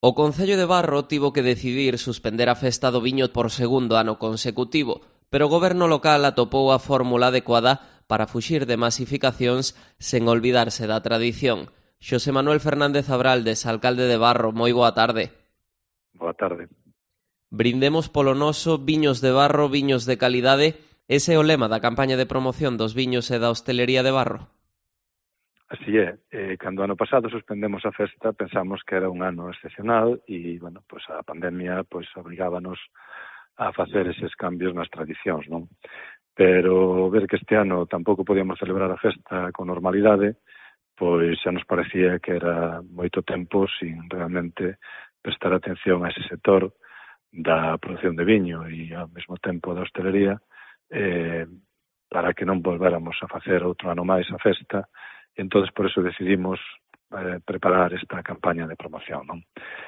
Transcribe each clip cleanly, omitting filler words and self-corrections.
O Concello de Barro tivo que decidir suspender a festa do viño por segundo ano consecutivo, pero o goberno local atopou a fórmula adecuada para fuxir de masificacións sen olvidarse da tradición. Xosé Manuel Fernández Abraldes, alcalde de Barro, moi boa tarde. Boa tarde. Brindemos polo noso, viños de Barro, viños de calidade. Ese é o lema da campaña de promoción dos viños e da hostelería de Barro. Así é, cando ano pasado suspendemos a festa pensamos que era un ano excepcional e, bueno, pois a pandemia pois obrigábanos a facer eses cambios nas tradicións, non? Pero ver que este ano tampouco podíamos celebrar a festa con normalidade, pois xa nos parecía que era moito tempo sin realmente prestar atención a ese sector da produción de viño e ao mesmo tempo da hostelería para que non volvéramos a facer outro ano máis a festa. Entón, por eso decidimos preparar esta campaña de promoción, non?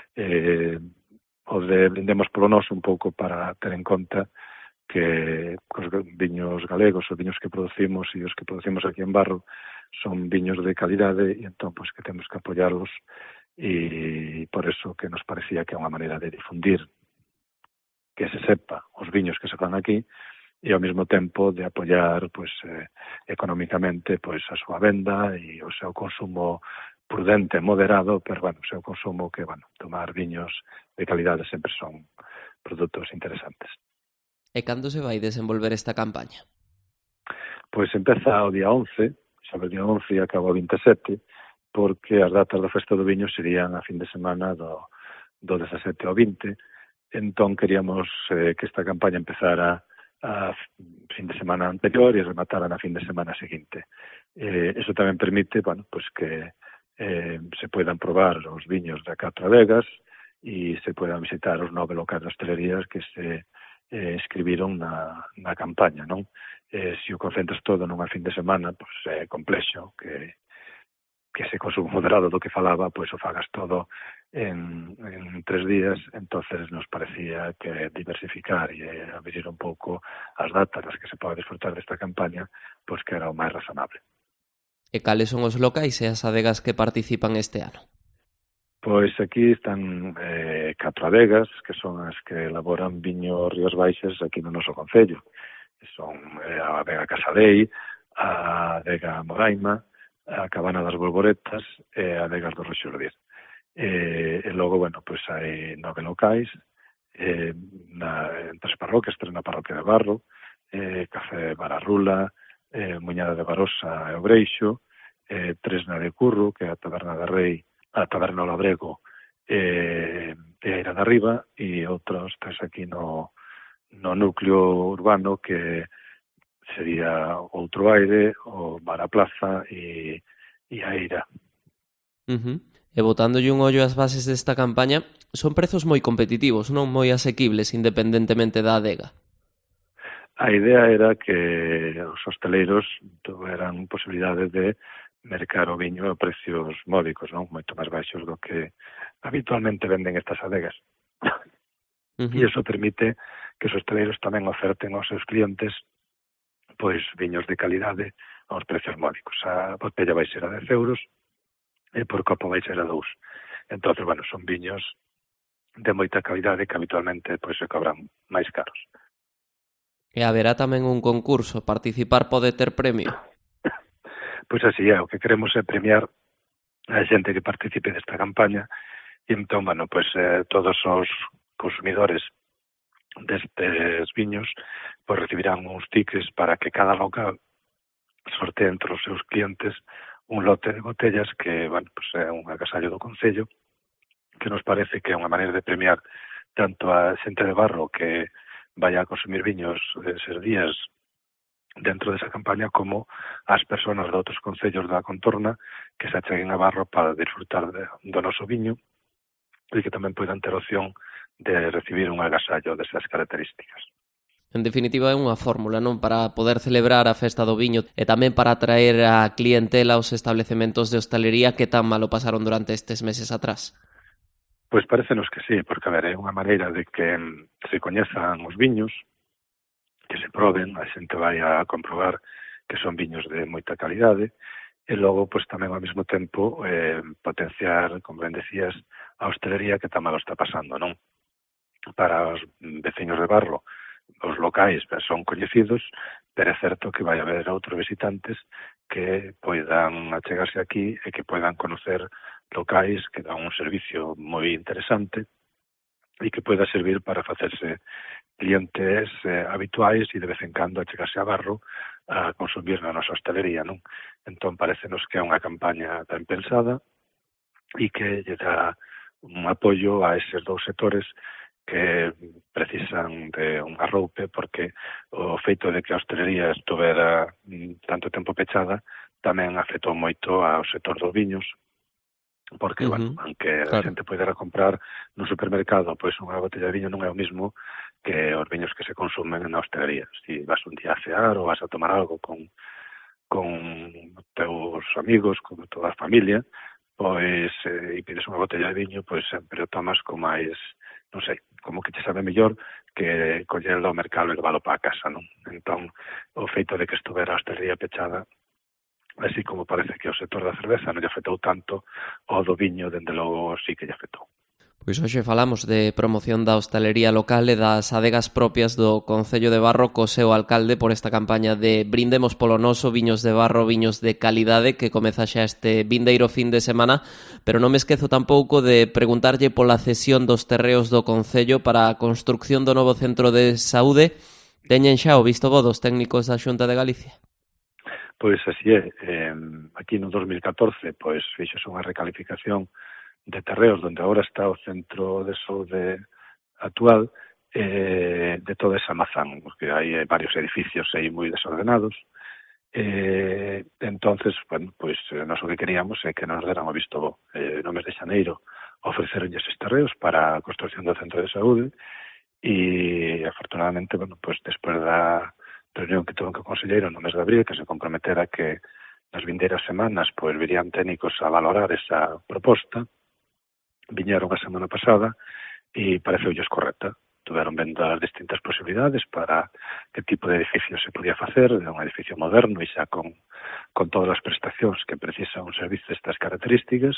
O de Brindemos polo Noso un pouco para ter en conta que os viños galegos, os viños que producimos e os que producimos aquí en Barro son viños de calidade e entón, pois, que temos que apoiarlos e por eso que nos parecía que é unha maneira de difundir que se sepa os viños que se fan aquí e ao mesmo tempo de apoiar pois económicamente pois a súa venda e o seu consumo prudente, moderado, pero bueno, o seu consumo que, bueno, tomar viños de calidade sempre son produtos interesantes. E cando se vai desenvolver esta campaña? Pois empeza o día 11, sobre o día 11 e acaba o 27, porque as datas da Festa do Viño serían a fin de semana do 17 ao 20, entón queríamos que esta campaña empezara a fin de semana anterior e rematara na fin de semana seguinte. Eso tamén permite, bueno, pues que se puedan probar os viños da 4 adegas e se puedan visitar os 9 locais de hostelerías que se inscribiron na campaña, non? Se o concentras todo nunha fin de semana, pues é complexo que ese consumo moderado do que falaba, pois o fagas todo en 3 días, entonces nos parecía que diversificar e abrir un pouco as datas nas que se pode disfrutar desta campaña, pois que era o máis razonable. E cales son os locais e as adegas que participan este ano? Pois aquí están 4 adegas, que son as que elaboran viño Ríos Baixas aquí no noso concello. Son a adega Casadei, a adega Moraima, a Cabana das Bolboretas e a adegas do Roxurdir. E logo, bueno, pois hai 9 locais en 3 parroquias, 3 na parroquia de Barro, Café Bararrula, Muñada de Barosa e Obreixo, 3 na de Curro, que é a Taberna da Rei, a Taberna o Labrego e a Eira da Riba, e outros 3 aquí no núcleo urbano que sería Outro Aire, o Bar a Plaza e a Eira. E botándolle un ollo ás bases desta campaña, son prezos moi competitivos, non moi asequibles, independentemente da adega. A idea era que os hosteleiros tuveran posibilidades de mercar o viño a precios módicos, non? Moito máis baixos do que habitualmente venden estas adegas. E iso permite que os hosteleiros tamén oferten aos seus clientes pois viños de calidade aos precios módicos. A botella vai ser a 10 euros e por copo vai ser a 2. Entón, bueno, son viños de moita calidade que habitualmente pois se cobran máis caros. E haberá tamén un concurso, participar pode ter premio? Pois así é, o que queremos é premiar a xente que participe desta campaña e entón, bueno, pois todos os consumidores destes viños pois recibirán uns tickets para que cada local sortee entre os seus clientes un lote de botellas que, bueno, pues é un agasallo do Concello que nos parece que é unha maneira de premiar tanto a xente de Barro que vaya a consumir viños eses días dentro desa campaña como as persoas de outros concellos da contorna que se acheguen a Barro para disfrutar do noso viño e que tamén poidan ter opción de recibir un agasallo desas características. En definitiva, é unha fórmula, non? Para poder celebrar a festa do viño e tamén para atraer a clientela aos establecementos de hostalería que tan malo pasaron durante estes meses atrás. Pois parécenos que sí, porque, a ver, é unha maneira de que se coñezan os viños, que se proben, a xente vai a comprobar que son viños de moita calidade e logo, pois tamén ao mesmo tempo potenciar, como ben decías, a hostelería que tan mal está pasando, non? Para os veciños de Barro, os locais son coñecidos, pero é certo que vai haber outros visitantes que poidan achegarse aquí e que poidan conocer locais que dan un servicio moi interesante e que poida servir para facerse clientes habituais e de vez en cando achegarse a Barro a consumir na nosa hostelería, non? Entón, parecenos que é unha campaña ben pensada e que lle dá un apoio a eses dous sectores que precisan de un arroupe, porque o feito de que a hostelería estuvera tanto tempo pechada tamén afectou moito ao sector dos viños, porque, bueno, aunque a xente poidera comprar no supermercado pois unha botella de viño non é o mismo que os viños que se consumen na hostelería. Si vas un día a cear ou vas a tomar algo con teus amigos, con toda a familia, pois e pides unha botella de viño, pois sempre o tomas con máis, non sei, como que te sabe mellor que collerlo ao mercado e leválo para a casa, non? Entón, o feito de que estuvera a hostelería pechada, así como parece que o sector da cerveza non lle afectou tanto, o do viño, dende logo, sí que lle afectou. Pois hoxe falamos de promoción da hostalería local e das adegas propias do Concello de Barro co seu alcalde por esta campaña de Brindemos polo Noso, viños de Barro, viños de calidade, que comeza xa este vindeiro fin de semana, pero non me esquezo tampouco de preguntarlle pola cesión dos terreos do Concello para a construcción do novo centro de saúde. Teñen xa o visto bo dos técnicos da Xunta de Galicia? Pois así é. Aquí no 2014 pois fixose unha recalificación de terreos onde agora está o centro de saúde actual de toda esa mazán, porque hai varios edificios aí moi desordenados. Entonces, bueno, pois nós o que queríamos é que nos deran o visto bo. No mes de xaneiro ofreceron estes terreos para a construcción do centro de saúde e, afortunadamente, bueno, pois despois da reunión que tuvo co conselleiro no mes de abril, que se comprometera que nas vindeiras semanas pois virían técnicos a valorar esa proposta. Viñeron a semana pasada e pareceulles correcta. Tuveron vendo as distintas posibilidades para que tipo de edificio se podía facer, de un edificio moderno e xa con todas as prestacións que precisa un servicio destas características,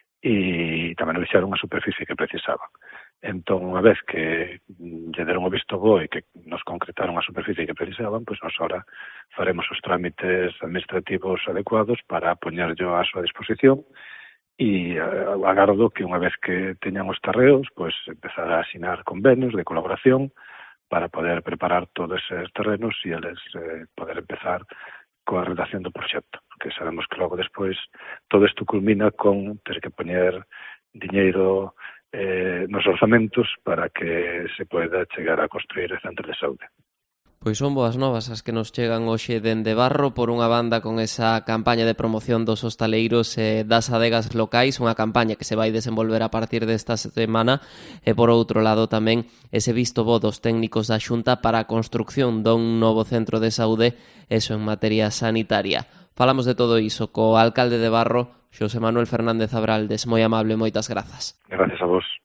e tamén deixaron a superficie que precisaban. Entón, unha vez que lle deron o visto bo e que nos concretaron a superficie que precisaban, pois nos ahora faremos os trámites administrativos adecuados para poñerllo á súa disposición e agardo que unha vez que teñan os terreos, pois empezar a asinar convenios de colaboración para poder preparar todos eses terrenos e eles poder empezar coa redacción do proxecto, porque sabemos que logo despois todo isto culmina con ter que poñer diñeiro nos orzamentos para que se poida chegar a construir o centro de saúde. Pois son boas novas as que nos chegan hoxe dende Barro, por unha banda con esa campaña de promoción dos hostaleiros e das adegas locais, unha campaña que se vai desenvolver a partir desta semana, e por outro lado tamén ese visto bo dos técnicos da Xunta para a construcción dun novo centro de saúde, eso en materia sanitaria. Falamos de todo iso co alcalde de Barro, Xosé Manuel Fernández Abraldes. Moi amable, moitas grazas. Gracias a vos.